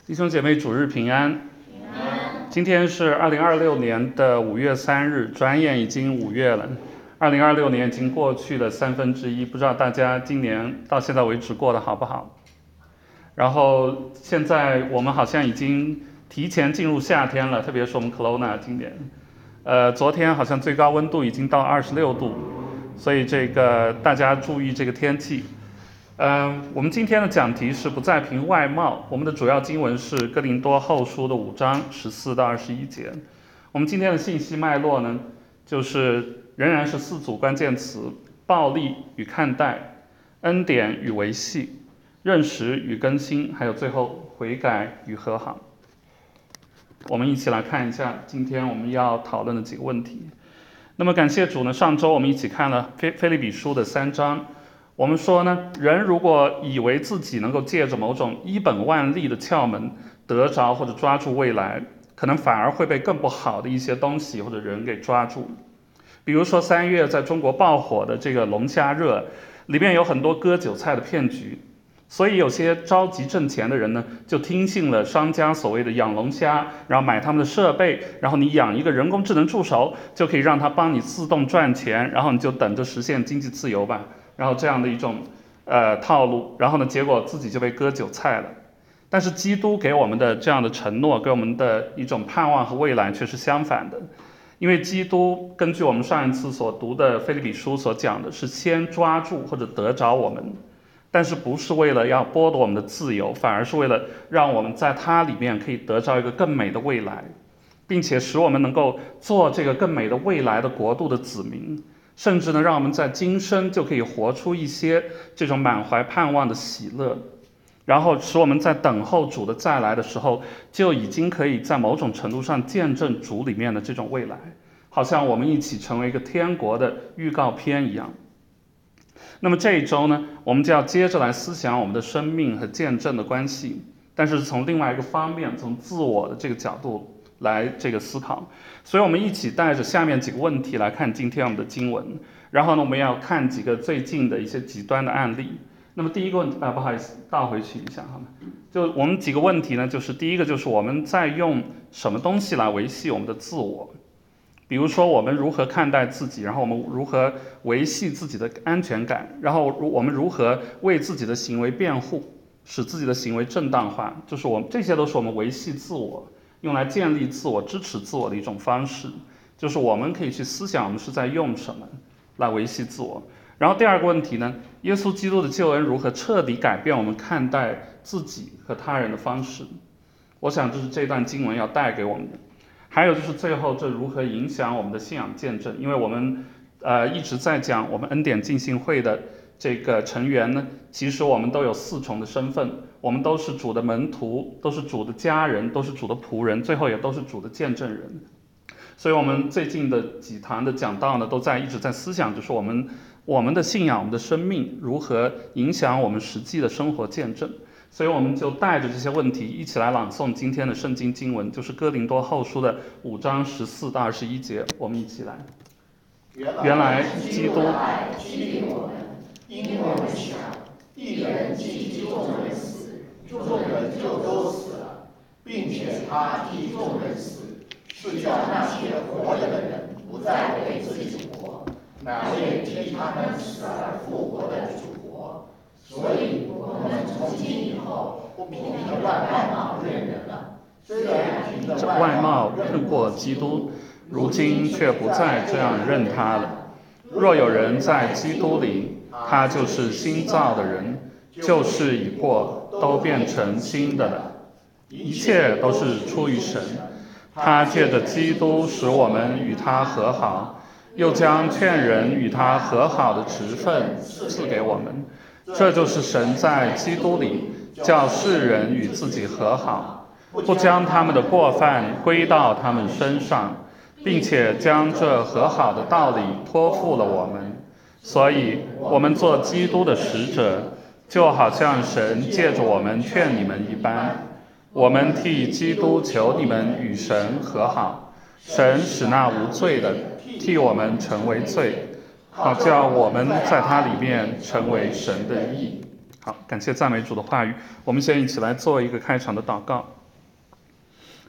弟兄姐妹，主日平安。 平安。 今天是2026年的5月3日，转眼已经5月了。2026年已经过去了1/3，不知道大家今年到现在为止过得好不好？然后现在我们好像已经提前进入夏天了，特别是我们 Kelowna 今年，昨天好像最高温度已经到26度，所以这个大家注意这个天气。我们今天的讲题是不再凭外貌，我们的主要经文是哥林多后书的5章14到21节。我们今天的信息脉络呢，就是仍然是4组关键词：暴力与看待、恩典与维系、认识与更新，还有最后悔改与和好。我们一起来看一下今天我们要讨论的几个问题。那么感谢主呢，上周我们一起看了腓立比书的3章。我们说呢，人如果以为自己能够借着某种一本万利的窍门得着或者抓住未来，可能反而会被更不好的一些东西或者人给抓住。比如说3月在中国爆火的这个龙虾热，里面有很多割韭菜的骗局，所以有些着急挣钱的人呢，就听信了商家所谓的养龙虾，然后买他们的设备，然后你养一个人工智能助手，就可以让他帮你自动赚钱，然后你就等着实现经济自由吧。然后这样的一种套路，然后呢，结果自己就被割韭菜了。但是基督给我们的这样的承诺，给我们的一种盼望和未来却是相反的。因为基督根据我们上一次所读的腓立比书所讲的，是先抓住或者得着我们，但是不是为了要剥夺我们的自由，反而是为了让我们在它里面可以得着一个更美的未来，并且使我们能够做这个更美的未来的国度的子民。甚至呢，让我们在今生就可以活出一些这种满怀盼望的喜乐，然后使我们在等候主的再来的时候，就已经可以在某种程度上见证主里面的这种未来，好像我们一起成为一个天国的预告片一样。那么这一周呢，我们就要接着来思想我们的生命和见证的关系，但是从另外一个方面，从自我的这个角度来这个思考。所以我们一起带着下面几个问题来看今天我们的经文，然后呢，我们要看几个最近的一些极端的案例。那么第一个问题不好意思，倒回去一下好吗？就我们几个问题呢，就是第一个就是我们在用什么东西来维系我们的自我，比如说我们如何看待自己，然后我们如何维系自己的安全感，然后我们如何为自己的行为辩护，使自己的行为正当化，就是这些都是我们维系自我，用来建立自我、支持自我的一种方式，就是我们可以去思想我们是在用什么来维系自我。然后第二个问题呢，耶稣基督的救恩如何彻底改变我们看待自己和他人的方式？我想这是这段经文要带给我们的。还有就是最后这如何影响我们的信仰见证？因为我们一直在讲我们恩典浸信会的这个成员呢，其实我们都有4重的身份，我们都是主的门徒，都是主的家人，都是主的仆人，最后也都是主的见证人。所以我们最近的几堂的讲道呢，都一直在思想，就是我们的信仰，我们的生命如何影响我们实际的生活见证。所以我们就带着这些问题一起来朗诵今天的圣经经文，就是哥林多后书的5章14到21节，我们一起来。原来基督爱激励我们，因我们想，一人既众人死，众人就都死了，并且他替众人死，是叫那些活着的人不再为自己活，乃为替他们死而复活的主活。所以我们从今以后不凭着外貌认人了，虽然凭着外貌认过基督，如今却不再这样认他了。若有人在基督里，他就是新造的人，旧事已过，都变成新的了。一切都是出于神，他借着基督使我们与他和好，又将劝人与他和好的职分赐给我们。这就是神在基督里叫世人与自己和好，不将他们的过犯归到他们身上，并且将这和好的道理托付了我们。所以我们做基督的使者，就好像神借着我们劝你们一般。我们替基督求你们与神和好，神使那无罪的替我们成为罪，好叫我们在他里面成为神的义。好，感谢赞美主的话语。我们先一起来做一个开场的祷告。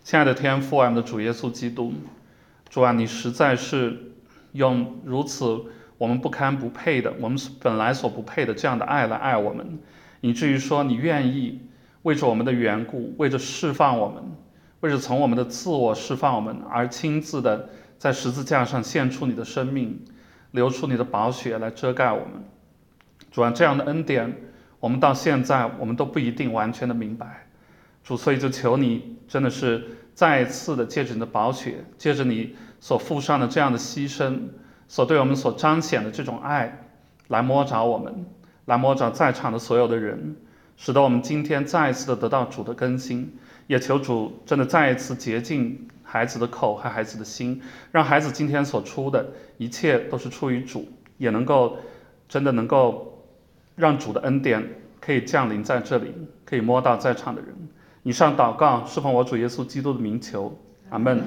亲爱的天父，我们的主耶稣基督，主啊，你实在是用如此我们不堪不配的，我们本来所不配的这样的爱来爱我们，以至于说你愿意为着我们的缘故，为着释放我们，为着从我们的自我释放我们，而亲自的在十字架上献出你的生命，流出你的宝血来遮盖我们。主啊，这样的恩典，我们到现在我们都不一定完全的明白。主，所以就求你真的是再一次的借着你的宝血，借着你所付上的这样的牺牲，所对我们所彰显的这种爱，来摸着我们，来摸着在场的所有的人，使得我们今天再一次的得到主的更新。也求主真的再一次洁净孩子的口和孩子的心，让孩子今天所出的一切都是出于主，也能够真的能够让主的恩典可以降临在这里，可以摸到在场的人。以上祷告是奉我主耶稣基督的名求，阿们。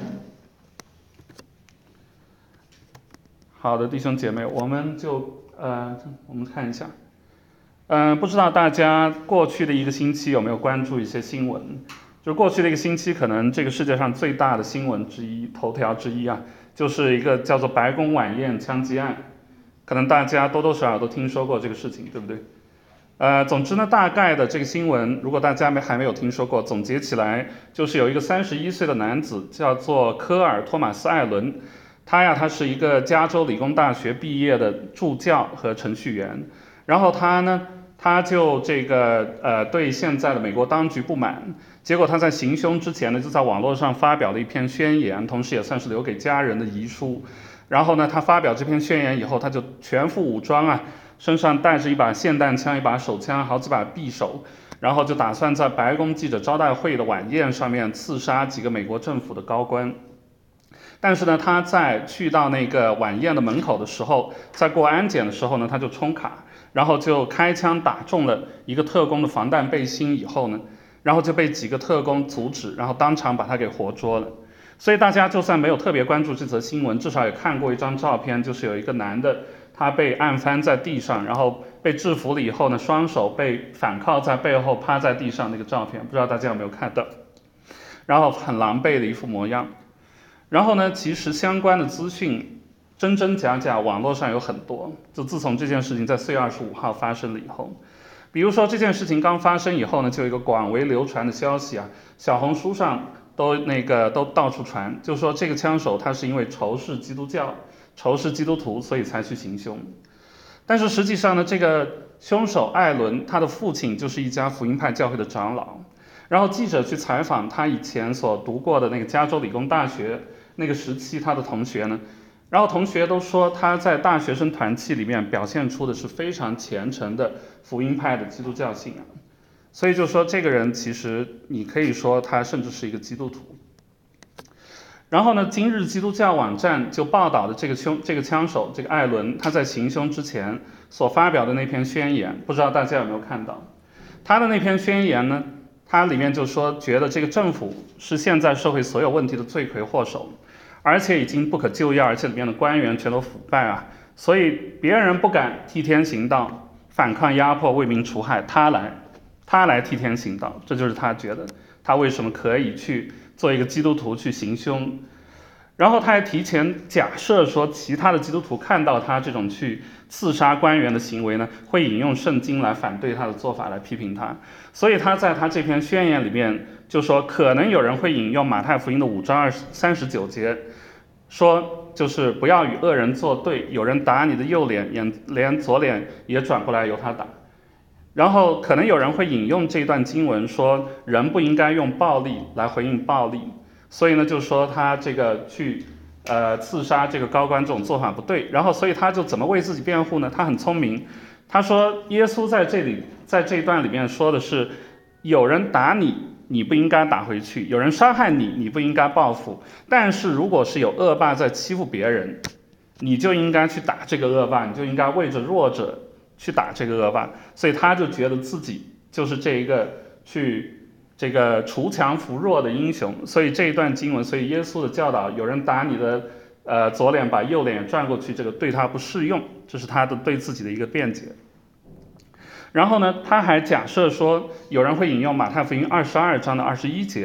好的，弟兄姐妹，我们看一下，不知道大家过去的一个星期有没有关注一些新闻？就是过去的一个星期，可能这个世界上最大的新闻之一、头条之一啊，就是一个叫做白宫晚宴枪击案，可能大家多多少少都听说过这个事情，对不对？总之呢，大概的这个新闻，如果大家还没有听说过，总结起来就是有一个31岁的男子，叫做科尔·托马斯·艾伦，他是一个加州理工大学毕业的助教和程序员，然后他就对现在的美国当局不满，结果他在行凶之前呢，就在网络上发表了一篇宣言，同时也算是留给家人的遗书。然后呢，他发表这篇宣言以后，他就全副武装啊。身上带着一把霰弹枪、一把手枪、好几把匕首，然后就打算在白宫记者招待会的晚宴上面刺杀几个美国政府的高官。但是呢，他在去到那个晚宴的门口的时候，在过安检的时候呢，他就冲卡，然后就开枪打中了一个特工的防弹背心以后呢，然后就被几个特工阻止，然后当场把他给活捉了。所以大家就算没有特别关注这则新闻，至少也看过一张照片，就是有一个男的。他被按翻在地上，然后被制服了以后呢，双手被反铐在背后，趴在地上那个照片，不知道大家有没有看到？然后很狼狈的一副模样。然后呢，其实相关的资讯真真假假，网络上有很多。就自从这件事情在4月25号发生了以后，比如说这件事情刚发生以后呢，就有一个广为流传的消息啊，小红书上都到处传，就说这个枪手他是因为仇视基督教。仇视基督徒，所以才去行凶。但是实际上呢，这个凶手艾伦，他的父亲就是一家福音派教会的长老。然后记者去采访他以前所读过的那个加州理工大学那个时期他的同学呢，然后同学都说他在大学生团契里面表现出的是非常虔诚的福音派的基督教信仰。所以就说这个人其实你可以说他甚至是一个基督徒。然后呢，今日基督教网站就报道的这个枪手这个艾伦，他在行凶之前所发表的那篇宣言，不知道大家有没有看到？他的那篇宣言呢，他里面就说，觉得这个政府是现在社会所有问题的罪魁祸首，而且已经不可救药，而且里面的官员全都腐败啊，所以别人不敢替天行道，反抗压迫，为民除害，他来替天行道，这就是他觉得他为什么可以去做一个基督徒去行凶。然后他还提前假设说，其他的基督徒看到他这种去刺杀官员的行为呢，会引用圣经来反对他的做法，来批评他。所以他在他这篇宣言里面就说，可能有人会引用马太福音的5章39节，说就是不要与恶人作对，有人打你的右脸，连左脸也转过来由他打。然后可能有人会引用这段经文说，人不应该用暴力来回应暴力。所以呢，就说他这个去刺杀这个高官这种做法不对，然后所以他就怎么为自己辩护呢？他很聪明，他说耶稣在这一段里面说的是，有人打你，你不应该打回去；有人伤害你，你不应该报复。但是如果是有恶霸在欺负别人，你就应该去打这个恶霸，你就应该为着弱者去打这个恶霸。所以他就觉得自己就是这一个去这个锄强扶弱的英雄。所以这一段经文，所以耶稣的教导，有人打你的左脸，把右脸也转过去，这个对他不适用，这是他的对自己的一个辩解。然后呢，他还假设说，有人会引用马太福音22章的21节，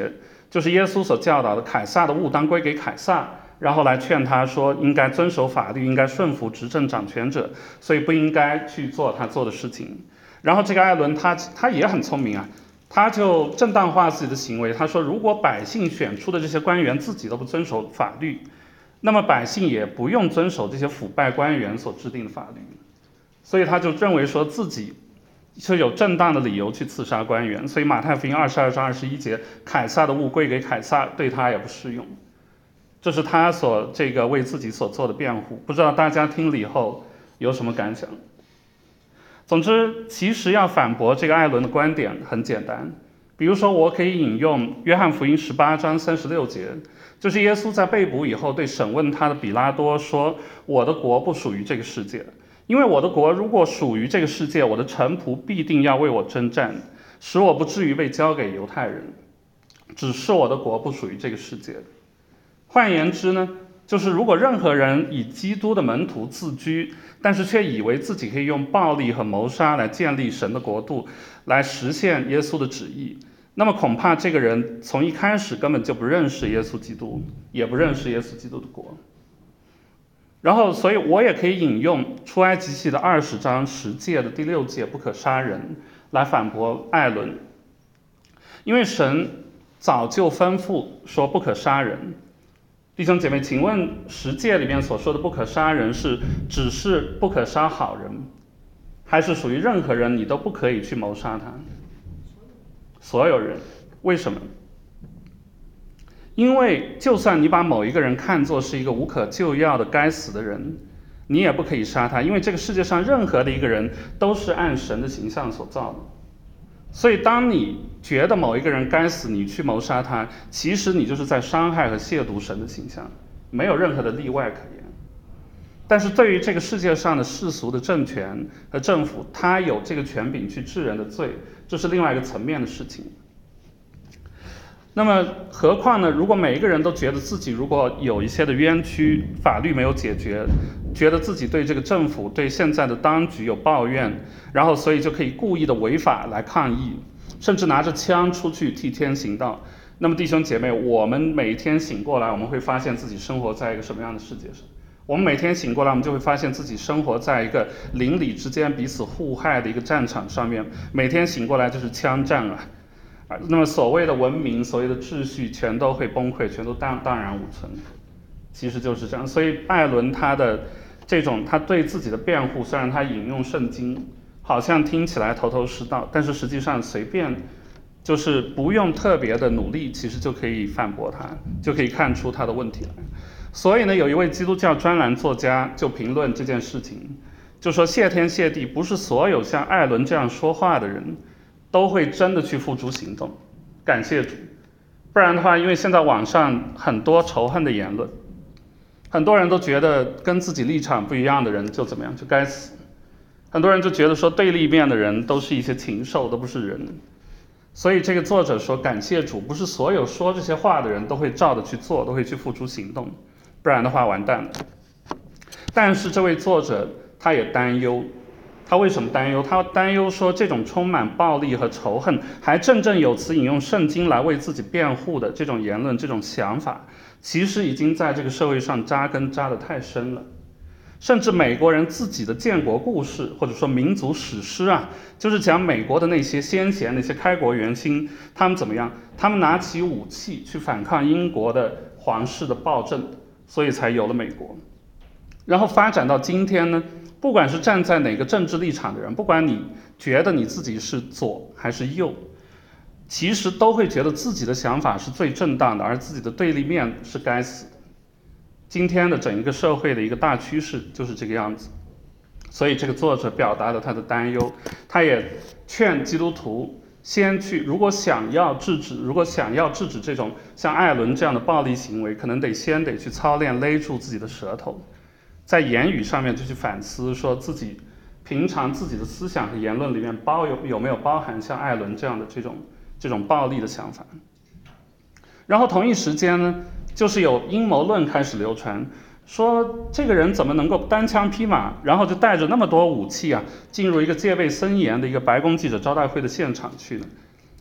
就是耶稣所教导的凯撒的物当归给凯撒，然后来劝他说应该遵守法律，应该顺服执政掌权者，所以不应该去做他做的事情。然后这个艾伦他也很聪明啊，他就正当化自己的行为，他说如果百姓选出的这些官员自己都不遵守法律，那么百姓也不用遵守这些腐败官员所制定的法律，所以他就认为说自己就有正当的理由去刺杀官员，所以马太福音22章21节，凯撒的物归给凯撒，对他也不适用。这是他所为自己所做的辩护，不知道大家听了以后有什么感想？总之，其实要反驳这个艾伦的观点很简单，比如说我可以引用约翰福音18章36节，就是耶稣在被捕以后对审问他的比拉多说：“我的国不属于这个世界，因为我的国如果属于这个世界，我的臣仆必定要为我征战，使我不至于被交给犹太人。只是我的国不属于这个世界。”换言之呢，就是如果任何人以基督的门徒自居，但是却以为自己可以用暴力和谋杀来建立神的国度，来实现耶稣的旨意，那么恐怕这个人从一开始根本就不认识耶稣基督，也不认识耶稣基督的国。然后，所以我也可以引用出埃及记的20章10诫的第6诫不可杀人，来反驳艾伦。因为神早就吩咐说不可杀人。弟兄姐妹，请问10诫里面所说的不可杀人是只是不可杀好人，还是属于任何人你都不可以去谋杀他？所有人。为什么？因为就算你把某一个人看作是一个无可救药的该死的人，你也不可以杀他，因为这个世界上任何的一个人都是按神的形象所造的。所以当你觉得某一个人该死，你去谋杀他，其实你就是在伤害和亵渎神的形象，没有任何的例外可言。但是对于这个世界上的世俗的政权和政府，他有这个权柄去治人的罪，这是另外一个层面的事情。那么何况呢，如果每一个人都觉得自己如果有一些的冤屈，法律没有解决，觉得自己对这个政府对现在的当局有抱怨，然后所以就可以故意的违法来抗议，甚至拿着枪出去替天行道，那么弟兄姐妹，我们每一天醒过来，我们会发现自己生活在一个什么样的世界上？我们每天醒过来，我们就会发现自己生活在一个邻里之间彼此互害的一个战场上面，每天醒过来就是枪战啊。那么所谓的文明，所谓的秩序全都会崩溃，全都荡然无存，其实就是这样。所以艾伦他的这种他对自己的辩护，虽然他引用圣经好像听起来头头是道，但是实际上随便就是不用特别的努力，其实就可以反驳他，就可以看出他的问题来。所以呢，有一位基督教专栏作家就评论这件事情，就说谢天谢地，不是所有像艾伦这样说话的人都会真的去付诸行动，感谢主。不然的话，因为现在网上很多仇恨的言论，很多人都觉得跟自己立场不一样的人就怎么样，就该死。很多人就觉得说对立面的人都是一些禽兽，都不是人。所以这个作者说，感谢主，不是所有说这些话的人都会照着去做，都会去付诸行动，不然的话完蛋了。但是这位作者他也担忧，他为什么担忧？他担忧说，这种充满暴力和仇恨，还振振有词引用圣经来为自己辩护的这种言论、这种想法，其实已经在这个社会上扎根扎得太深了。甚至美国人自己的建国故事，或者说民族史诗啊，就是讲美国的那些先贤、那些开国元勋，他们怎么样？他们拿起武器去反抗英国的皇室的暴政，所以才有了美国。然后发展到今天呢，不管是站在哪个政治立场的人，不管你觉得你自己是左还是右，其实都会觉得自己的想法是最正当的，而自己的对立面是该死的。今天的整一个社会的一个大趋势就是这个样子，所以这个作者表达了他的担忧，他也劝基督徒先去，如果想要制止这种像艾伦这样的暴力行为，可能先得去操练勒住自己的舌头，在言语上面就去反思，说自己平常自己的思想和言论里面有没有包含像艾伦这样的这种暴力的想法。然后同一时间呢，就是有阴谋论开始流传，说这个人怎么能够单枪匹马，然后就带着那么多武器啊，进入一个戒备森严的一个白宫记者招待会的现场去呢？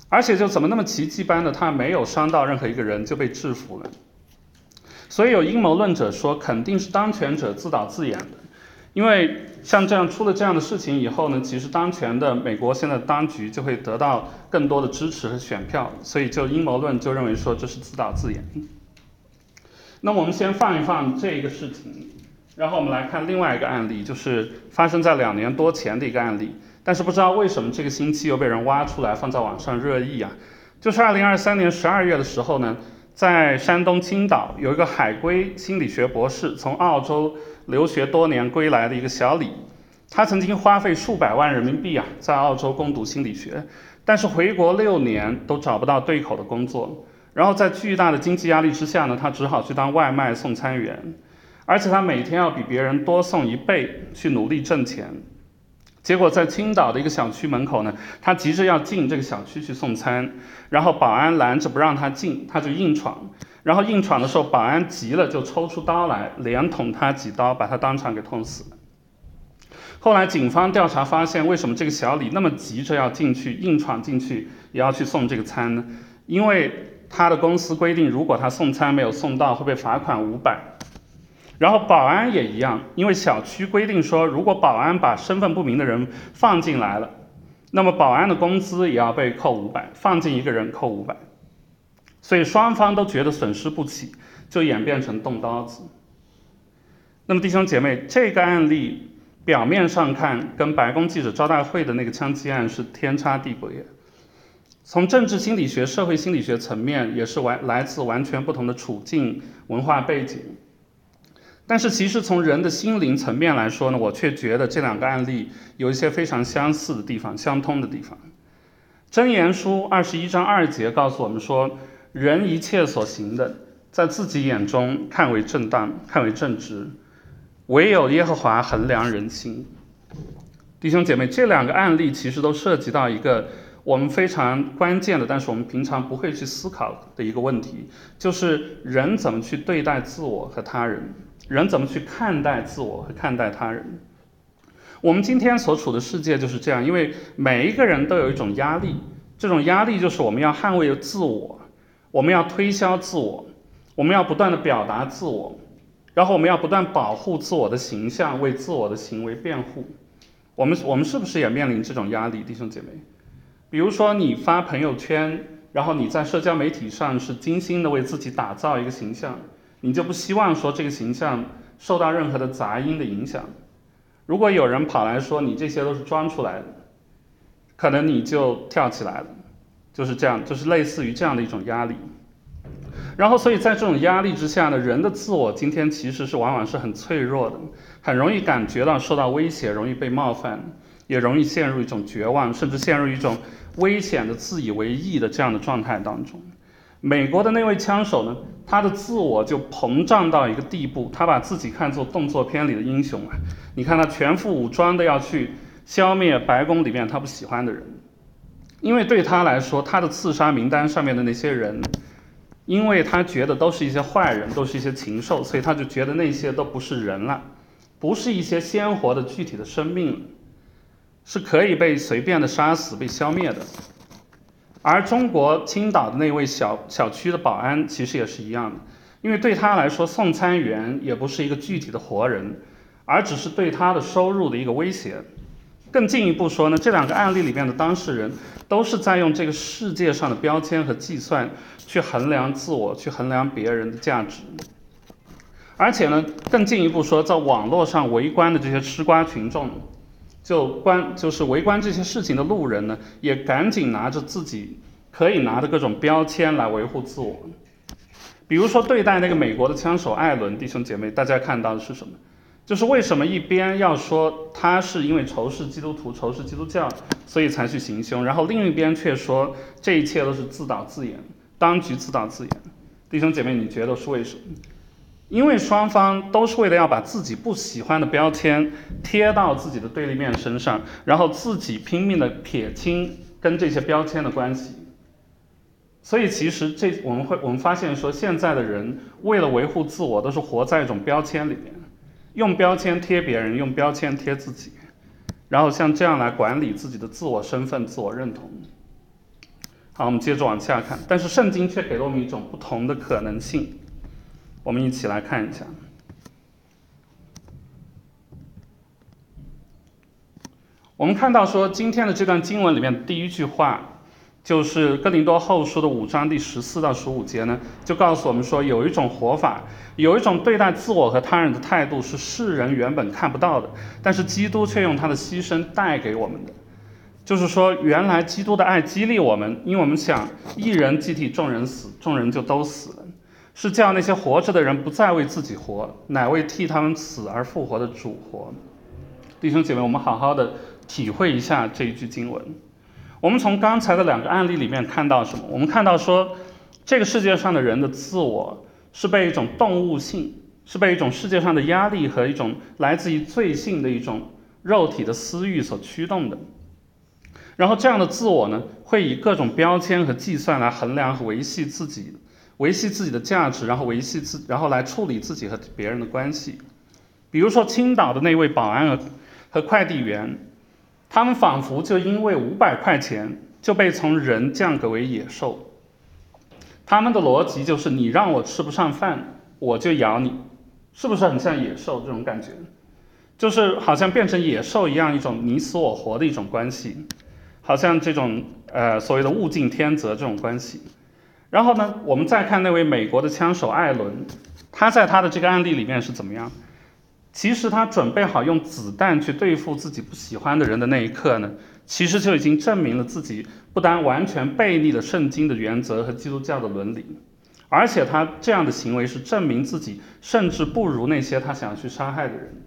而且就怎么那么奇迹般的，他没有伤到任何一个人就被制服了。所以有阴谋论者说，肯定是当权者自导自演的，因为像这样出了这样的事情以后呢，其实当权的美国现在当局就会得到更多的支持和选票，所以就阴谋论就认为说这是自导自演。那我们先放一放这一个事情，然后我们来看另外一个案例，就是发生在2年多前的一个案例，但是不知道为什么这个星期又被人挖出来放在网上热议啊。就是2023年12月的时候呢，在山东青岛有一个海归心理学博士，从澳洲留学多年归来的一个小李，他曾经花费数百万人民币啊，在澳洲攻读心理学，但是回国6年都找不到对口的工作，然后在巨大的经济压力之下呢，他只好去当外卖送餐员，而且他每天要比别人多送1倍去努力挣钱。结果在青岛的一个小区门口呢，他急着要进这个小区去送餐，然后保安拦着不让他进，他就硬闯，然后硬闯的时候，保安急了就抽出刀来，连捅他几刀，把他当场给捅死了。后来警方调查发现，为什么这个小李那么急着要进去，硬闯进去也要去送这个餐呢？因为他的公司规定，如果他送餐没有送到，会被罚款500。然后保安也一样，因为小区规定说，如果保安把身份不明的人放进来了，那么保安的工资也要被扣500，放进一个人扣500。所以双方都觉得损失不起，就演变成动刀子。那么弟兄姐妹，这个案例表面上看跟白宫记者招待会的那个枪击案是天差地别，从政治心理学、社会心理学层面也是来自完全不同的处境、文化背景。但是其实从人的心灵层面来说呢，我却觉得这2个案例有一些非常相似的地方、相通的地方。箴言书21章2节告诉我们说，人一切所行的，在自己眼中看为正当，看为正直，唯有耶和华衡量人心。弟兄姐妹，这2个案例其实都涉及到一个我们非常关键的，但是我们平常不会去思考的一个问题，就是人怎么去对待自我和他人，人怎么去看待自我和看待他人。我们今天所处的世界就是这样，因为每一个人都有一种压力，这种压力就是我们要捍卫自我，我们要推销自我，我们要不断的表达自我，然后我们要不断保护自我的形象，为自我的行为辩护。我们是不是也面临这种压力，弟兄姐妹？比如说你发朋友圈，然后你在社交媒体上是精心的为自己打造一个形象，你就不希望说这个形象受到任何的杂音的影响。如果有人跑来说你这些都是装出来的，可能你就跳起来了，就是这样，就是类似于这样的一种压力。然后所以在这种压力之下呢，人的自我今天其实是往往是很脆弱的，很容易感觉到受到威胁，容易被冒犯，也容易陷入一种绝望，甚至陷入一种危险的自以为意的这样的状态当中。美国的那位枪手呢，他的自我就膨胀到一个地步，他把自己看作动作片里的英雄啊。你看他全副武装的要去消灭白宫里面他不喜欢的人，因为对他来说，他的刺杀名单上面的那些人，因为他觉得都是一些坏人，都是一些禽兽，所以他就觉得那些都不是人了，不是一些鲜活的具体的生命，是可以被随便的杀死、被消灭的。而中国青岛的那位小区的保安其实也是一样的，因为对他来说，送餐员也不是一个具体的活人，而只是对他的收入的一个威胁。更进一步说呢，这2个案例里面的当事人都是在用这个世界上的标签和计算去衡量自我，去衡量别人的价值。而且呢，更进一步说，在网络上围观的这些吃瓜群众，就是围观这些事情的路人呢，也赶紧拿着自己可以拿的各种标签来维护自我。比如说对待那个美国的枪手艾伦，弟兄姐妹，大家看到的是什么？就是为什么一边要说他是因为仇视基督徒、仇视基督教，所以才去行凶，然后另一边却说这一切都是自导自演，当局自导自演。弟兄姐妹，你觉得是为什么？因为双方都是为了要把自己不喜欢的标签贴到自己的对立面身上，然后自己拼命的撇清跟这些标签的关系。所以其实我们发现说，现在的人为了维护自我，都是活在一种标签里面，用标签贴别人，用标签贴自己，然后像这样来管理自己的自我身份、自我认同。 好，我们接着往下看，但是圣经却给了我们一种不同的可能性，我们一起来看一下。我们看到说，今天的这段经文里面的第一句话，就是哥林多后书的5章第14到15节呢，就告诉我们说，有一种活法，有一种对待自我和他人的态度是世人原本看不到的，但是基督却用他的牺牲带给我们的。就是说，原来基督的爱激励我们，因为我们想一人既替众人死，众人就都死了，是叫那些活着的人不再为自己活，乃为替他们死而复活的主活。弟兄姐妹，我们好好的体会一下这一句经文。我们从刚才的2个案例里面看到什么？我们看到说，这个世界上的人的自我是被一种动物性，是被一种世界上的压力和一种来自于罪性的一种肉体的私欲所驱动的。然后这样的自我呢，会以各种标签和计算来衡量和维系自己的价值，然后来处理自己和别人的关系。比如说青岛的那位保安和快递员，他们仿佛就因为500块钱就被从人降格为野兽。他们的逻辑就是，你让我吃不上饭，我就咬你，是不是很像野兽这种感觉？就是好像变成野兽一样，一种你死我活的一种关系。好像这种所谓的物竞天择这种关系。然后呢，我们再看那位美国的枪手艾伦，他在他的这个案例里面是怎么样？其实他准备好用子弹去对付自己不喜欢的人的那一刻呢，其实就已经证明了自己不单完全背逆了圣经的原则和基督教的伦理，而且他这样的行为是证明自己甚至不如那些他想去杀害的人。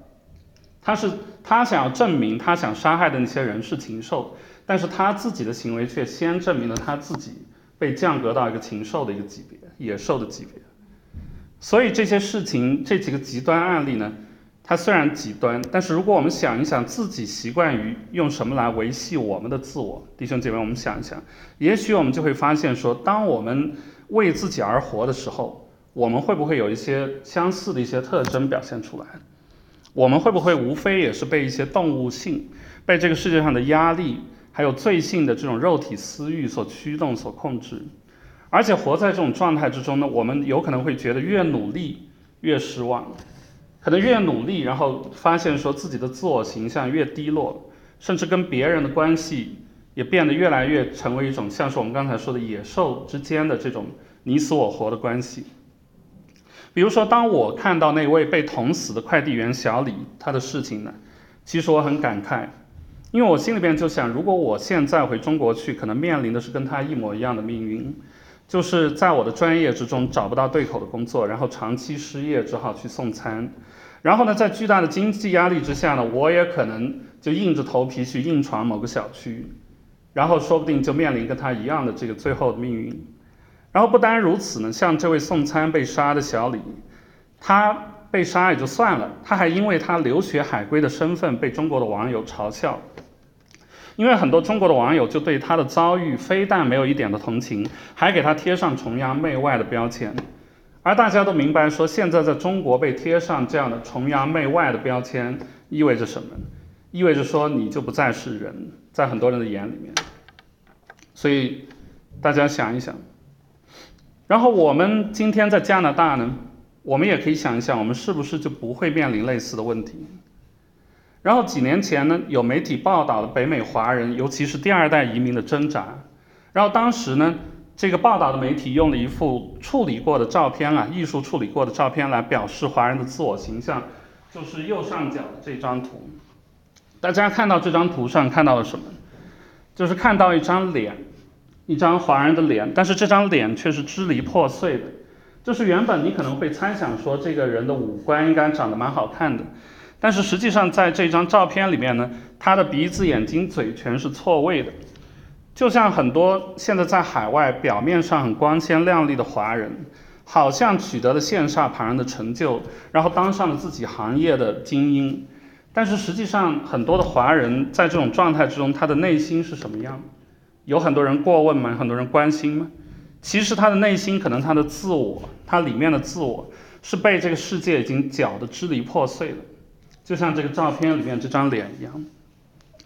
他想要证明他想杀害的那些人是禽兽，但是他自己的行为却先证明了他自己被降格到一个禽兽的一个级别，野兽的级别。所以这些事情，这几个极端案例呢，它虽然极端，但是如果我们想一想自己习惯于用什么来维系我们的自我，弟兄姐妹，我们想一想，也许我们就会发现说，当我们为自己而活的时候，我们会不会有一些相似的一些特征表现出来？我们会不会无非也是被一些动物性，被这个世界上的压力，还有罪性的这种肉体私欲所驱动、所控制？而且活在这种状态之中呢，我们有可能会觉得越努力越失望，可能越努力，然后发现说自己的自我形象越低落，甚至跟别人的关系也变得越来越成为一种像是我们刚才说的野兽之间的这种你死我活的关系。比如说，当我看到那位被捅死的快递员小李他的事情呢，其实我很感慨，因为我心里边就想，如果我现在回中国去，可能面临的是跟他一模一样的命运，就是在我的专业之中找不到对口的工作，然后长期失业，只好去送餐。然后呢，在巨大的经济压力之下呢，我也可能就硬着头皮去硬闯某个小区，然后说不定就面临跟他一样的这个最后的命运。然后不单如此呢，像这位送餐被杀的小李，他被杀也就算了，他还因为他留学海归的身份被中国的网友嘲笑。因为很多中国的网友就对他的遭遇非但没有一点的同情，还给他贴上崇洋媚外的标签。而大家都明白说，现在在中国被贴上这样的崇洋媚外的标签意味着什么？意味着说你就不再是人，在很多人的眼里面。所以大家想一想。然后我们今天在加拿大呢，我们也可以想一想，我们是不是就不会面临类似的问题？然后几年前呢，有媒体报道了北美华人，尤其是第2代移民的挣扎。然后当时呢，这个报道的媒体用了一幅处理过的照片艺术处理过的照片来表示华人的自我形象，就是右上角的这张图。大家看到这张图上看到了什么？就是看到一张脸，一张华人的脸，但是这张脸却是支离破碎的。就是原本你可能会猜想说，这个人的五官应该长得蛮好看的，但是实际上在这张照片里面呢，他的鼻子、眼睛、嘴全是错位的。就像很多现在在海外表面上很光鲜亮丽的华人，好像取得了羡煞旁人的成就，然后当上了自己行业的精英，但是实际上很多的华人在这种状态之中，他的内心是什么样？有很多人过问吗？很多人关心吗？其实他的内心，可能他的自我，他里面的自我是被这个世界已经搅得支离破碎了，就像这个照片里面这张脸一样。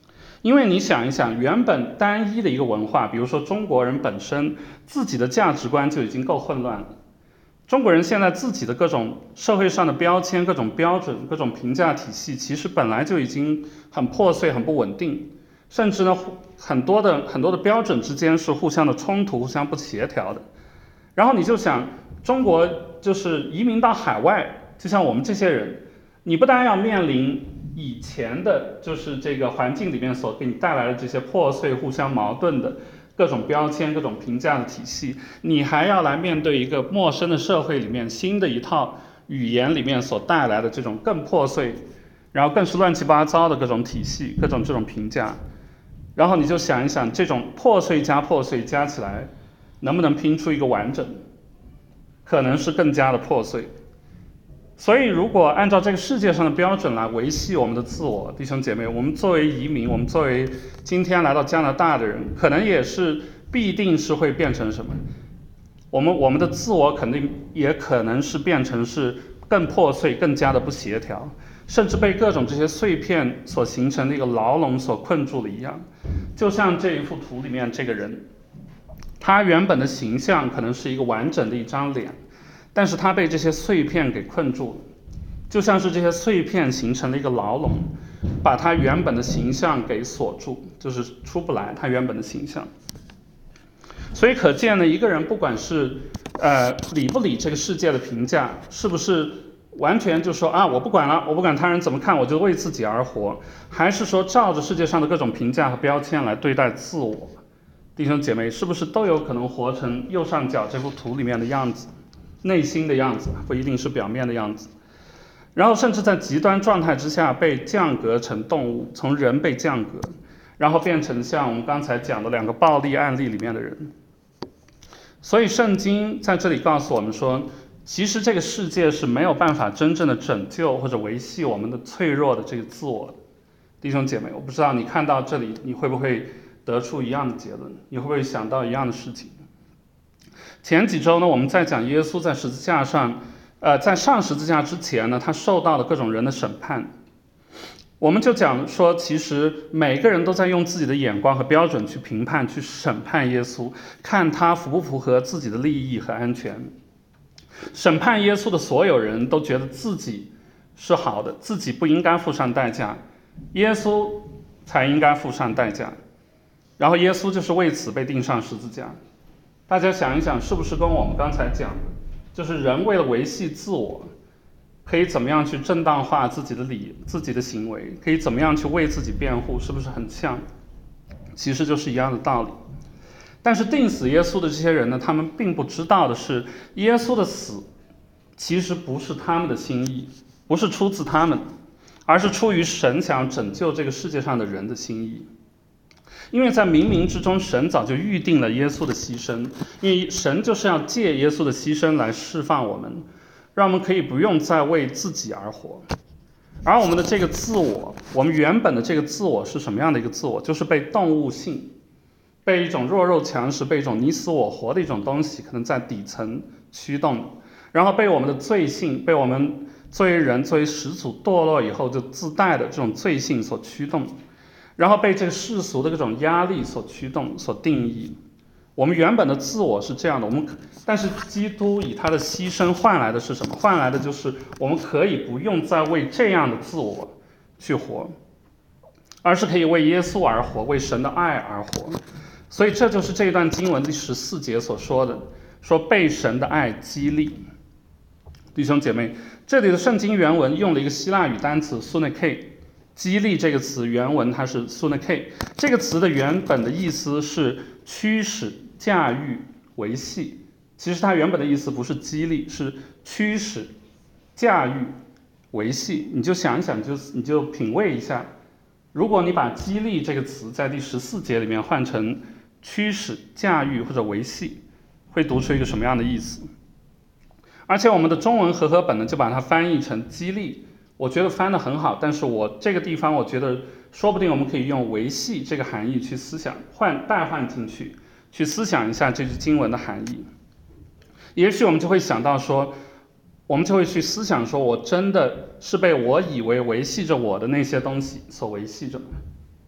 因为你想一想，原本单一的一个文化，比如说中国人本身自己的价值观就已经够混乱了。中国人现在自己的各种社会上的标签、各种标准、各种评价体系，其实本来就已经很破碎、很不稳定，甚至呢，很多的标准之间是互相的冲突、互相不协调的。然后你就想，中国就是移民到海外，就像我们这些人，你不但要面临以前的就是这个环境里面所给你带来的这些破碎、互相矛盾的各种标签、各种评价的体系，你还要来面对一个陌生的社会里面新的一套语言里面所带来的这种更破碎，然后更是乱七八糟的各种体系、各种这种评价。然后你就想一想，这种破碎加破碎加起来，能不能拼出一个完整？可能是更加的破碎。所以如果按照这个世界上的标准来维系我们的自我，弟兄姐妹，我们作为移民，我们作为今天来到加拿大的人，可能也是必定是会变成什么？我们的自我肯定也可能是变成是更破碎、更加的不协调，甚至被各种这些碎片所形成的一个牢笼所困住了一样。就像这一幅图里面这个人，他原本的形象可能是一个完整的一张脸，但是他被这些碎片给困住了，就像是这些碎片形成了一个牢笼，把他原本的形象给锁住，就是出不来他原本的形象。所以可见呢，一个人不管是理不理这个世界的评价，是不是完全就说啊我不管了，我不管他人怎么看，我就为自己而活，还是说照着世界上的各种评价和标签来对待自我，弟兄姐妹，是不是都有可能活成右上角这幅图里面的样子，内心的样子，不一定是表面的样子。然后甚至在极端状态之下被降格成动物，从人被降格，然后变成像我们刚才讲的2个暴力案例里面的人。所以圣经在这里告诉我们说，其实这个世界是没有办法真正的拯救或者维系我们的脆弱的这个自我的。弟兄姐妹，我不知道你看到这里你会不会得出一样的结论，你会不会想到一样的事情。前几周呢，我们在讲耶稣在十字架上在上十字架之前呢，他受到了各种人的审判。我们就讲说，其实每个人都在用自己的眼光和标准去评判、去审判耶稣，看他符不符合自己的利益和安全。审判耶稣的所有人都觉得自己是好的，自己不应该付上代价，耶稣才应该付上代价，然后耶稣就是为此被钉上十字架。大家想一想，是不是跟我们刚才讲的，就是人为了维系自我，可以怎么样去正当化自己的行为，可以怎么样去为自己辩护，是不是很像？其实就是一样的道理。但是钉死耶稣的这些人呢，他们并不知道的是，耶稣的死其实不是他们的心意，不是出自他们，而是出于神想拯救这个世界上的人的心意。因为在冥冥之中，神早就预定了耶稣的牺牲，因为神就是要借耶稣的牺牲来释放我们，让我们可以不用再为自己而活。而我们的这个自我，我们原本的这个自我是什么样的一个自我？就是被动物性，被一种弱肉强食，被一种你死我活的一种东西，可能在底层驱动，然后被我们的罪性，被我们作为人、作为始祖堕落以后就自带的这种罪性所驱动，然后被这个世俗的这种压力所驱动、所定义。我们原本的自我是这样的，但是基督以他的牺牲换来的是什么？换来的就是我们可以不用再为这样的自我去活，而是可以为耶稣而活，为神的爱而活。所以这就是这段经文第14节所说的，说被神的爱激励。弟兄姐妹，这里的圣经原文用了一个希腊语单词 sunike， 激励这个词原文它是 sunike， 这个词的原本的意思是驱使、驾驭、维系。其实它原本的意思不是激励，是驱使、驾驭、维系。你就想一想，你就品味一下，如果你把激励这个词在第14节里面换成驱使、驾驭或者维系，会读出一个什么样的意思？而且我们的中文和合本呢，就把它翻译成激励，我觉得翻得很好，但是我这个地方我觉得说不定我们可以用维系这个含义去思想，代换进去，去思想一下这句经文的含义。也许我们就会想到说，我们就会去思想说，我真的是被我以为维系着我的那些东西所维系着吗？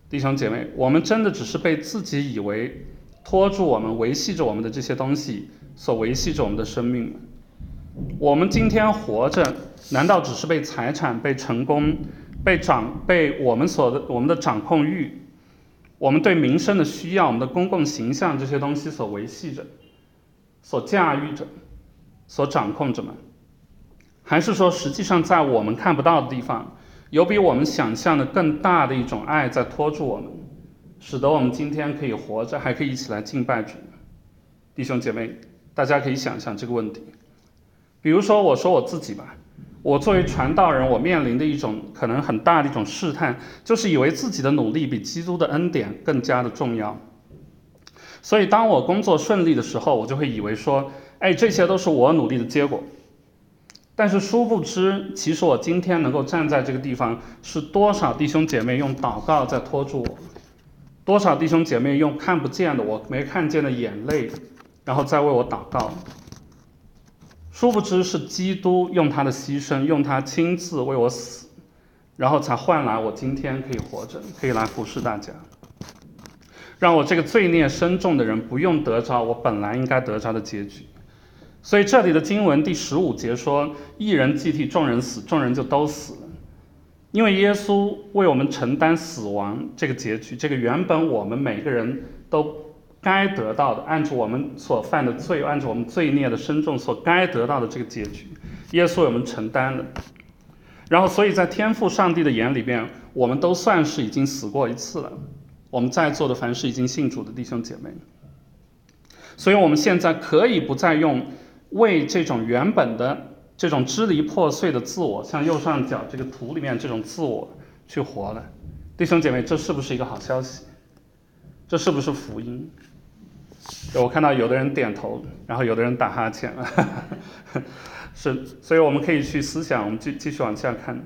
弟兄姐妹，我们真的只是被自己以为拖住我们、维系着我们的这些东西所维系着我们的生命吗？我们今天活着，难道只是被财产、被成功、被我们的掌控欲、我们对民生的需要、我们的公共形象这些东西所维系着、所驾驭着、所掌控着吗？还是说，实际上在我们看不到的地方，有比我们想象的更大的一种爱在拖住我们，使得我们今天可以活着，还可以一起来敬拜主？弟兄姐妹，大家可以想象这个问题。比如说，我说我自己吧，我作为传道人，我面临的一种可能很大的一种试探，就是以为自己的努力比基督的恩典更加的重要。所以当我工作顺利的时候，我就会以为说，这些都是我努力的结果。但是殊不知，其实我今天能够站在这个地方，是多少弟兄姐妹用祷告在拖住我，多少弟兄姐妹用看不见的我没看见的眼泪，然后再为我祷告。殊不知是基督用他的牺牲，用他亲自为我死，然后才换来我今天可以活着，可以来服侍大家，让我这个罪孽深重的人不用得着我本来应该得着的结局。所以这里的经文第15节说，一人既替众人死，众人就都死了。因为耶稣为我们承担死亡这个结局，这个原本我们每个人都该得到的，按照我们所犯的罪，按照我们罪孽的深重所该得到的这个结局，耶稣为我们承担了。然后所以在天父上帝的眼里边，我们都算是已经死过一次了，我们在座的凡是已经信主的弟兄姐妹。所以我们现在可以不再用为这种原本的这种支离破碎的自我，像右上角这个图里面这种自我去活了。弟兄姐妹，这是不是一个好消息？这是不是福音？我看到有的人点头，然后有的人打哈欠是，所以我们可以去思想，我们继续往下看。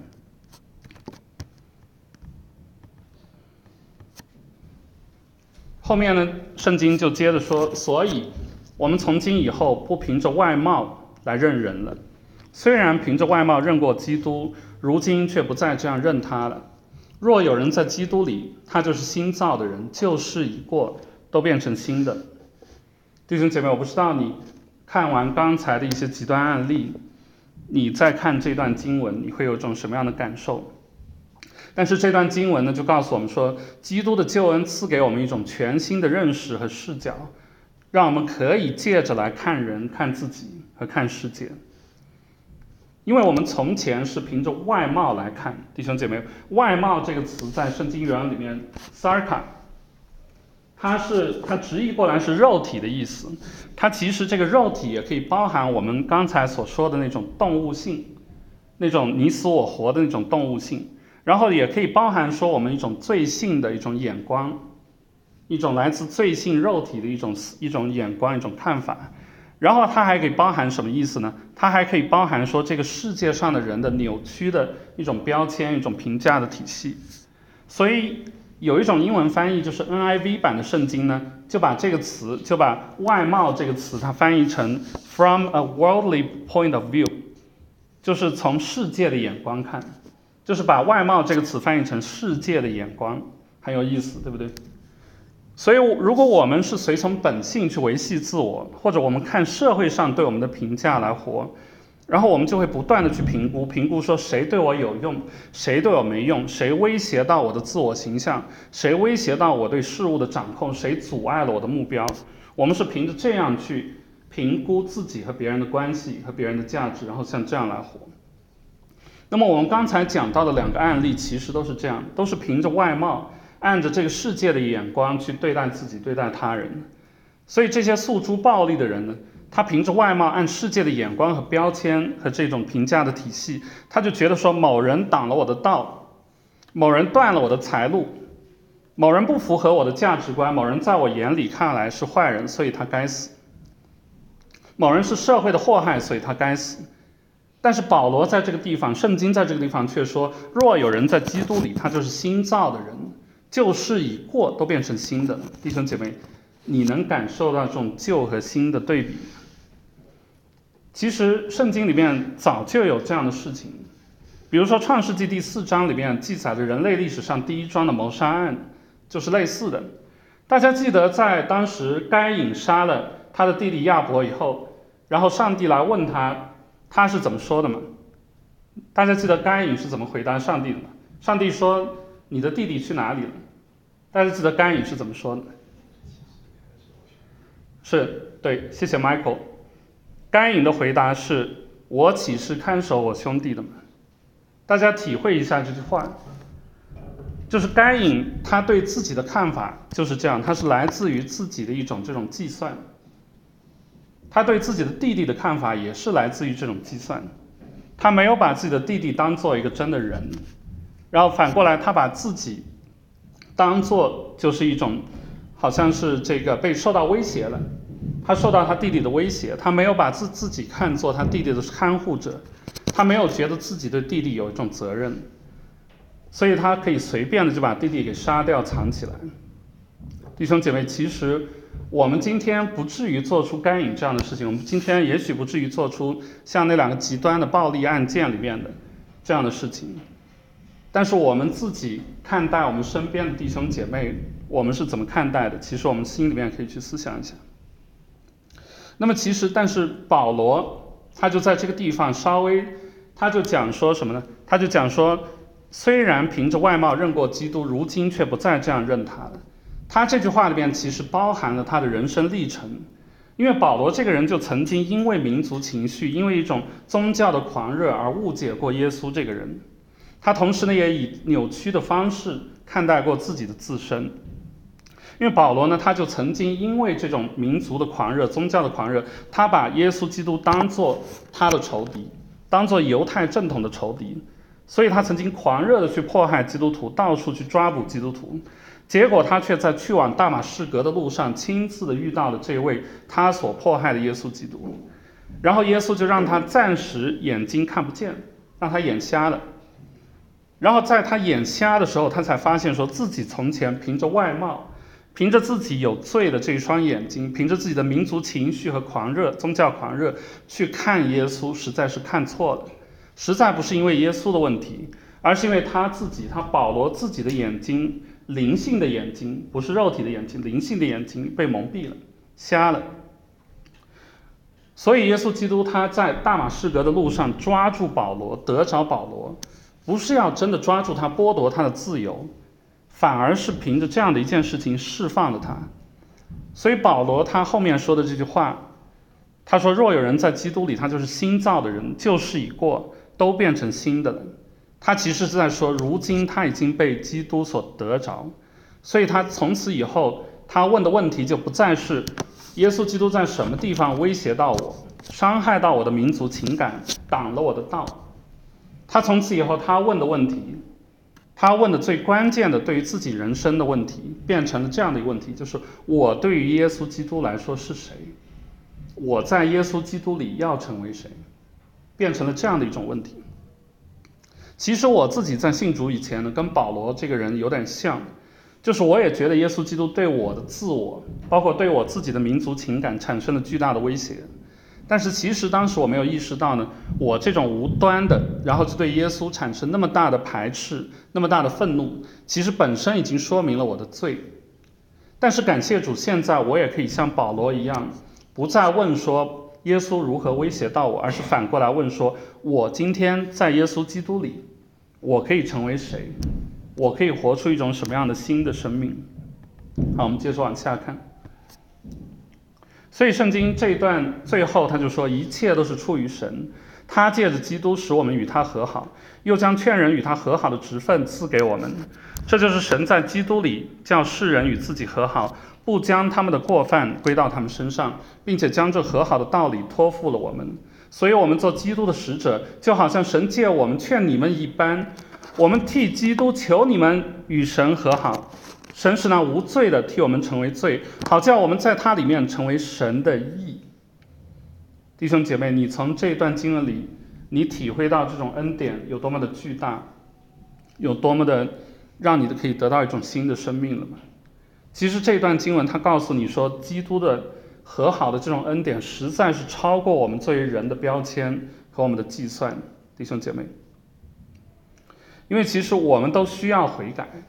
后面呢，圣经就接着说，所以我们从今以后不凭着外貌来认人了。虽然凭着外貌认过基督，如今却不再这样认他了。若有人在基督里，他就是新造的人，旧事已过，都变成新的。弟兄姐妹，我不知道你看完刚才的一些极端案例，你再看这段经文，你会有一种什么样的感受？但是这段经文呢，就告诉我们说，基督的救恩赐给我们一种全新的认识和视角，让我们可以借着来看人、看自己和看世界。因为我们从前是凭着外貌来看，弟兄姐妹，外貌这个词在圣经原文里面 sarka， 它直译过来是肉体的意思，它其实这个肉体也可以包含我们刚才所说的那种动物性，那种你死我活的那种动物性，然后也可以包含说我们一种罪性的一种眼光，一种来自罪性肉体的一种眼光、一种看法。然后它还可以包含什么意思呢？它还可以包含说这个世界上的人的扭曲的一种标签、一种评价的体系。所以有一种英文翻译，就是 NIV 版的圣经呢，就把这个词，就把外貌这个词，它翻译成 from a worldly point of view， 就是从世界的眼光看，就是把外貌这个词翻译成世界的眼光，很有意思，对不对？所以如果我们是随从本性去维系自我，或者我们看社会上对我们的评价来活，然后我们就会不断的去评估说谁对我有用，谁对我没用，谁威胁到我的自我形象，谁威胁到我对事物的掌控，谁阻碍了我的目标。我们是凭着这样去评估自己和别人的关系和别人的价值，然后像这样来活。那么我们刚才讲到的两个案例其实都是这样，都是凭着外貌，按着这个世界的眼光去对待自己，对待他人。所以这些诉诸暴力的人呢，他凭着外貌，按世界的眼光和标签和这种评价的体系，他就觉得说某人挡了我的道，某人断了我的财路，某人不符合我的价值观，某人在我眼里看来是坏人，所以他该死。某人是社会的祸害，所以他该死。但是保罗在这个地方，圣经在这个地方却说，若有人在基督里，他就是新造的人，旧事已过，都变成新的了。弟兄姐妹，你能感受到这种旧和新的对比？其实圣经里面早就有这样的事情，比如说创世纪第4章里面记载着人类历史上第一桩的谋杀案， 就是类似的。大家记得在当时该隐杀了他的弟弟亚伯以后，然后上帝来问他，他是怎么说的吗？大家记得该隐是怎么回答上帝的吗？上帝说：“你的弟弟去哪里了？”大家记得该隐是怎么说的？是对，谢谢 Michael。该隐的回答是：“我岂是看守我兄弟的吗？”大家体会一下这句话，就是该隐他对自己的看法就是这样，他是来自于自己的一种这种计算，他对自己的弟弟的看法也是来自于这种计算，他没有把自己的弟弟当做一个真的人，然后反过来他把自己当做就是一种好像是这个被受到威胁了，他受到他弟弟的威胁，他没有把自己看作他弟弟的看护者，他没有觉得自己对弟弟有一种责任，所以他可以随便的就把弟弟给杀掉藏起来。弟兄姐妹，其实我们今天不至于做出该隐这样的事情，我们今天也许不至于做出像那两个极端的暴力案件里面的这样的事情，但是我们自己看待我们身边的弟兄姐妹，我们是怎么看待的？其实我们心里面可以去思想一下。那么但是保罗他就在这个地方他就讲说什么呢？他就讲说，虽然凭着外貌认过基督，如今却不再这样认他了。他这句话里面其实包含了他的人生历程，因为保罗这个人就曾经因为民族情绪，因为一种宗教的狂热而误解过耶稣这个人。他同时呢也以扭曲的方式看待过自己的自身，因为保罗呢他就曾经因为这种民族的狂热、宗教的狂热，他把耶稣基督当作他的仇敌，当作犹太正统的仇敌，所以他曾经狂热的去迫害基督徒，到处去抓捕基督徒。结果他却在去往大马士革的路上亲自的遇到了这位他所迫害的耶稣基督，然后耶稣就让他暂时眼睛看不见，让他眼瞎了。然后在他眼瞎的时候，他才发现说自己从前凭着外貌，凭着自己有罪的这一双眼睛，凭着自己的民族情绪和狂热、宗教狂热去看耶稣，实在是看错了。实在不是因为耶稣的问题，而是因为他保罗自己的眼睛，灵性的眼睛，不是肉体的眼睛，灵性的眼睛被蒙蔽了，瞎了。所以耶稣基督他在大马士革的路上抓住保罗，得着保罗，不是要真的抓住他，剥夺他的自由，反而是凭着这样的一件事情释放了他。所以保罗他后面说的这句话，他说若有人在基督里，他就是新造的人，旧事已过，都变成新的了。他其实是在说，如今他已经被基督所得着，所以他从此以后他问的问题就不再是耶稣基督在什么地方威胁到我，伤害到我的民族情感，挡了我的道。他从此以后他问的问题，他问的最关键的对于自己人生的问题，变成了这样的一个问题，就是我对于耶稣基督来说是谁，我在耶稣基督里要成为谁，变成了这样的一种问题。其实我自己在信主以前呢，跟保罗这个人有点像，就是我也觉得耶稣基督对我的自我，包括对我自己的民族情感产生了巨大的威胁。但是其实当时我没有意识到呢，我这种无端的，然后就对耶稣产生那么大的排斥，那么大的愤怒，其实本身已经说明了我的罪。但是感谢主，现在我也可以像保罗一样，不再问说耶稣如何威胁到我，而是反过来问说，我今天在耶稣基督里，我可以成为谁？我可以活出一种什么样的新的生命？好，我们接着往下看。所以圣经这一段最后他就说，一切都是出于神，他借着基督使我们与他和好，又将劝人与他和好的职分赐给我们。这就是神在基督里叫世人与自己和好，不将他们的过犯归到他们身上，并且将这和好的道理托付了我们。所以我们做基督的使者，就好像神借我们劝你们一般，我们替基督求你们与神和好。神是那无罪的替我们成为罪，好叫我们在他里面成为神的义。弟兄姐妹，你从这段经文里，你体会到这种恩典有多么的巨大，有多么的让你可以得到一种新的生命了吗？其实这段经文它告诉你说，基督的和好的这种恩典实在是超过我们作为人的标签和我们的计算。弟兄姐妹，因为其实我们都需要悔改，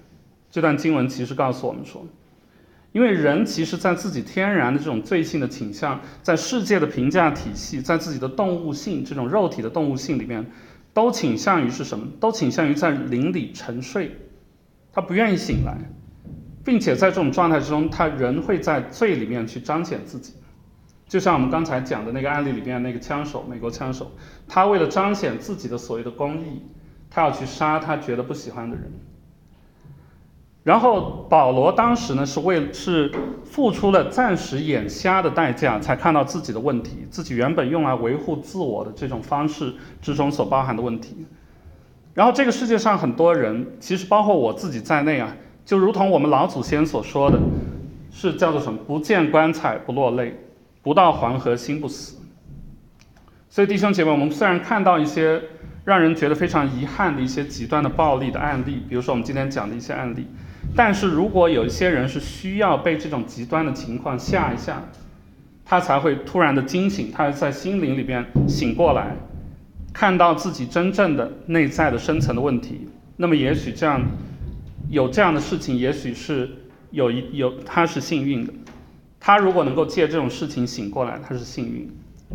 这段经文其实告诉我们说，因为人其实在自己天然的这种罪性的倾向，在世界的评价体系，在自己的动物性这种肉体的动物性里面，都倾向于是什么？都倾向于在灵里沉睡，他不愿意醒来，并且在这种状态之中，他人会在罪里面去彰显自己。就像我们刚才讲的那个案例里面那个枪手，美国枪手，他为了彰显自己的所谓的公义，他要去杀他觉得不喜欢的人。然后保罗当时呢是付出了暂时眼瞎的代价，才看到自己的问题，自己原本用来维护自我的这种方式之中所包含的问题。然后这个世界上很多人，其实包括我自己在内啊，就如同我们老祖先所说的，是叫做什么？不见棺材不落泪，不到黄河心不死。所以弟兄姐妹，我们虽然看到一些让人觉得非常遗憾的一些极端的暴力的案例，比如说我们今天讲的一些案例，但是如果有一些人是需要被这种极端的情况吓一吓，他才会突然的惊醒，他在心灵里边醒过来，看到自己真正的内在的深层的问题。那么也许这样有这样的事情，也许是他是幸运的。他如果能够借这种事情醒过来，他是幸运。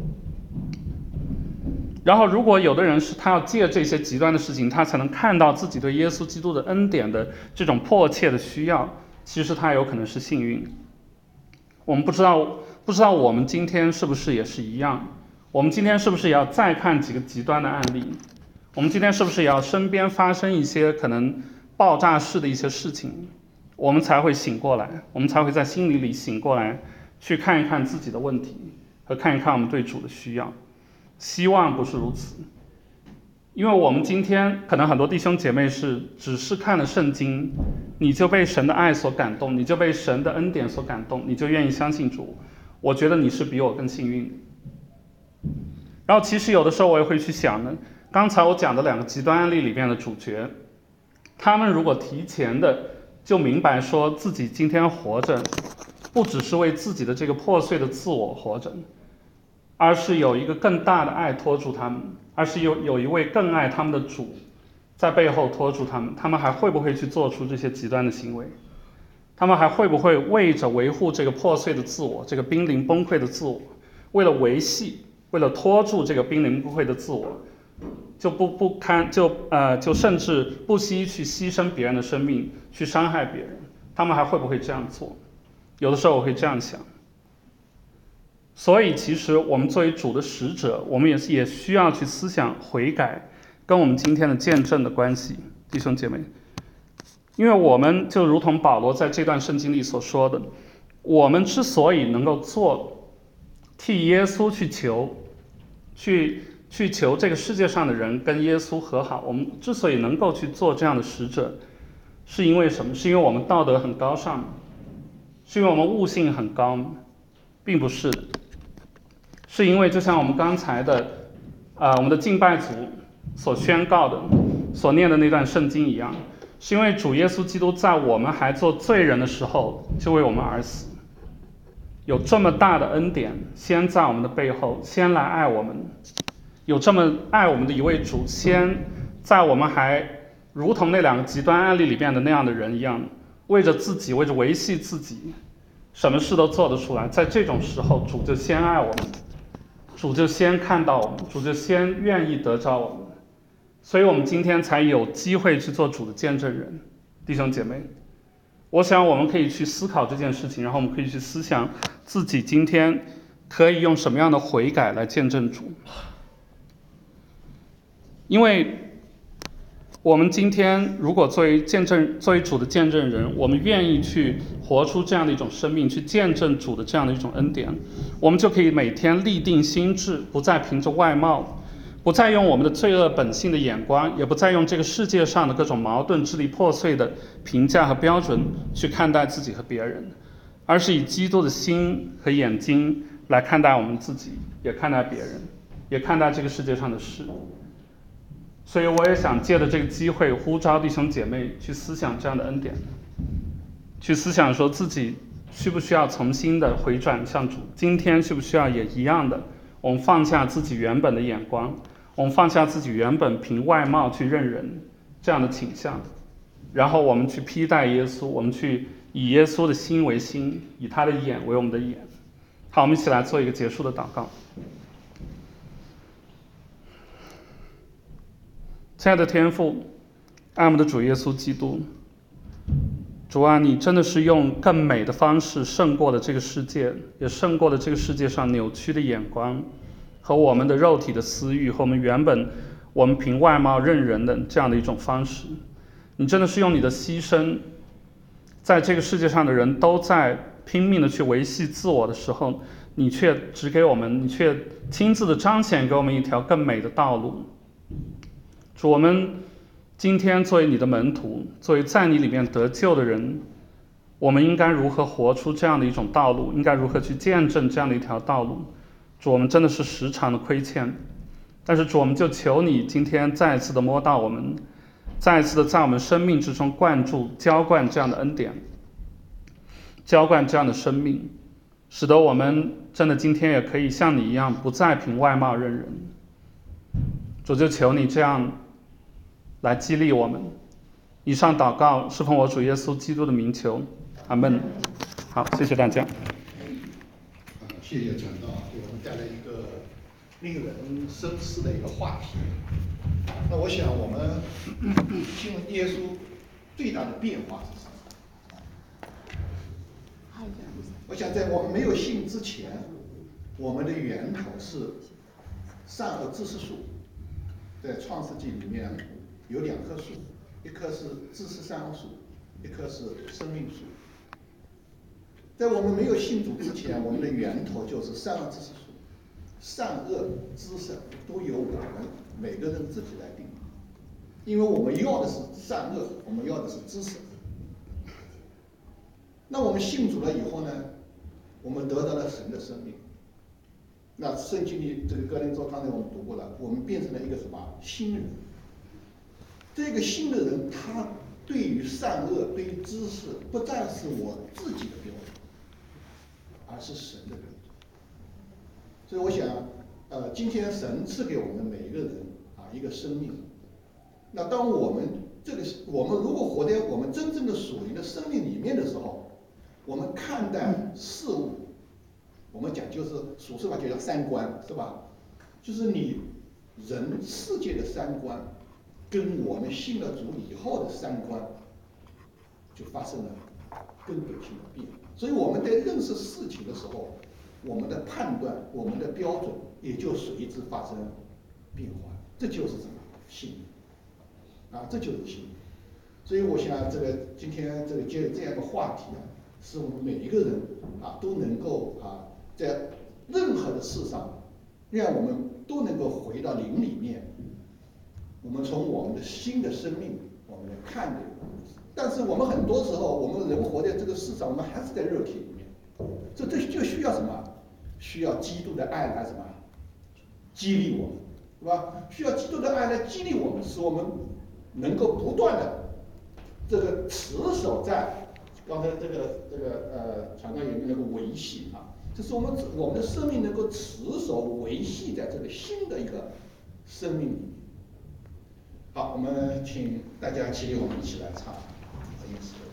然后如果有的人是他要借这些极端的事情，他才能看到自己对耶稣基督的恩典的这种迫切的需要，其实他有可能是幸运。我们不知道我们今天是不是也是一样，我们今天是不是也要再看几个极端的案例，我们今天是不是也要身边发生一些可能爆炸式的一些事情，我们才会醒过来，我们才会在心里醒过来，去看一看自己的问题和看一看我们对主的需要。希望不是如此，因为我们今天可能很多弟兄姐妹只是看了圣经，你就被神的爱所感动，你就被神的恩典所感动，你就愿意相信主。我觉得你是比我更幸运的。然后其实有的时候我也会去想呢，刚才我讲的两个极端案例里面的主角，他们如果提前的就明白说自己今天活着，不只是为自己的这个破碎的自我活着，而是有一个更大的爱拖住他们，而是有一位更爱他们的主在背后拖住他们，他们还会不会去做出这些极端的行为？他们还会不会为着维护这个破碎的自我，这个濒临崩溃的自我，为了维系，为了拖住这个濒临崩溃的自我，就甚至不惜去牺牲别人的生命，去伤害别人？他们还会不会这样做？有的时候我会这样想。所以其实我们作为主的使者，我们也需要去思想悔改跟我们今天的见证的关系，弟兄姐妹。因为我们就如同保罗在这段圣经里所说的，我们之所以能够替耶稣去求这个世界上的人跟耶稣和好，我们之所以能够去做这样的使者，是因为什么？是因为我们道德很高尚，是因为我们悟性很高，并不是的。是因为就像我们刚才的我们的敬拜组所宣告的所念的那段圣经一样，是因为主耶稣基督在我们还做罪人的时候就为我们而死，有这么大的恩典，先在我们的背后先来爱我们，有这么爱我们的一位主，先在我们还如同那两个极端案例里面的那样的人一样，为着自己，为着维系自己，什么事都做得出来，在这种时候主就先爱我们，主就先看到我们，主就先愿意得着我们，所以我们今天才有机会去做主的见证人。弟兄姐妹，我想我们可以去思考这件事情，然后我们可以去思想自己今天可以用什么样的悔改来见证主。因为我们今天如果作为主的见证人，我们愿意去活出这样的一种生命，去见证主的这样的一种恩典，我们就可以每天立定心志，不再凭着外貌，不再用我们的罪恶本性的眼光，也不再用这个世界上的各种矛盾支离破碎的评价和标准去看待自己和别人，而是以基督的心和眼睛来看待我们自己，也看待别人，也看待这个世界上的事。所以我也想借着这个机会呼召弟兄姐妹去思想这样的恩典，去思想说自己需不需要重新的回转向主，今天需不需要也一样的，我们放下自己原本的眼光，我们放下自己原本凭外貌去认人这样的倾向， 然后我们去披戴耶稣，我们去以耶稣的心为心，以他的眼为我们的眼。好，我们一起来做一个结束的祷告。亲爱的天父，爱我们的主耶稣基督，主啊，你真的是用更美的方式胜过了这个世界，也胜过了这个世界上扭曲的眼光和我们的肉体的私欲，和我们凭外貌认人的这样的一种方式。你真的是用你的牺牲，在这个世界上的人都在拼命的去维系自我的时候，你却亲自的彰显给我们一条更美的道路。主，我们今天作为你的门徒，作为在你里面得救的人，我们应该如何活出这样的一种道路？应该如何去见证这样的一条道路？主，我们真的是时常的亏欠，但是主，我们就求你今天再一次的摸到我们，再一次的在我们生命之中浇灌这样的恩典，浇灌这样的生命，使得我们真的今天也可以像你一样，不再凭外貌认人。主，就求你这样来激励我们。以上祷告是奉我主耶稣基督的名求，阿门。好，谢谢大家。 谢谢传道给我们带来一个令人深思的一个话题。那我想我们信耶稣最大的变化是什么？我想在我们没有信之前，我们的源头是善恶知识树，在创世纪里面有2棵树，一棵是知识善恶树，一棵是生命树。在我们没有信主之前，我们的源头就是善恶知识树，善恶知识都由我们每个人自己来定，因为我们要的是善恶，我们要的是知识。那我们信主了以后呢，我们得到了神的生命。那圣经里这个哥林多刚才我们读过了，我们变成了一个什么新人？这个新的人，他对于善恶、对于知识，不再是我自己的标准，而是神的标准。所以我想，今天神赐给我们每一个人一个生命。那当我们如果活在我们真正的属灵的生命里面的时候，我们看待事物，我们讲就是俗世话就叫三观，是吧？就是你人世界的三观，跟我们信了主以后的三观，就发生了根本性的变化。所以我们在认识事情的时候，我们的判断、我们的标准也就随之发生变化。这就是什么？信这就是信。所以我想，今天接这样一个话题是我们每一个人都能够在任何的事上，让我们都能够回到灵里面。我们从我们的新的生命，我们来看这个东西。但是我们很多时候，我们人活在这个世上，我们还是在肉体里面。这就需要什么？需要基督的爱来什么？激励我们，是吧？需要基督的爱来激励我们，使我们能够不断的持守在刚才传道也那个维系就是我们的生命能够持守维系在这个新的一个生命里面。好，我们请大家起立，我们一起来唱。